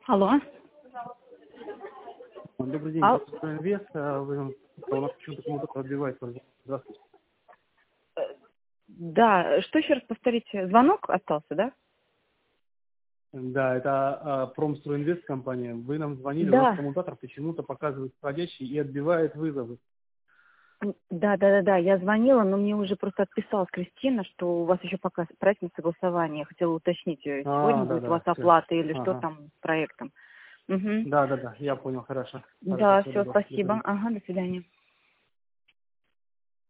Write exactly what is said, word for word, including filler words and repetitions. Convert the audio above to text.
Алло. Добрый день, Ал- вес, а вы у нас почему-то кому-то отбивает. Здравствуйте. Да, что еще раз повторите? Звонок остался, да? Да, это а, Промстройинвест компания. Вы нам звонили, у нас Да. коммутатор почему-то показывает входящий и отбивает вызовы. М, Да, да, да, да. Я звонила, но мне уже просто отписалась Кристина, что у вас еще пока проект на согласование. Я хотела уточнить, э, сегодня А, да, будет у вас да, все. оплата или что Ага. там с проектом. Угу. Да, да, да, я понял, хорошо. Хорошо, Да, всего все, доброго. До спасибо. свидания. Ага, до свидания.